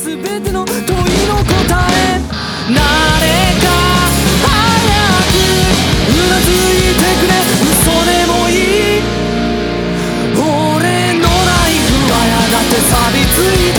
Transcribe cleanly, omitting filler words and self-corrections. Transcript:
全ての問いの答え、誰か早くうなずいてくれ、嘘でもいい。俺のナイフはやがて錆びついて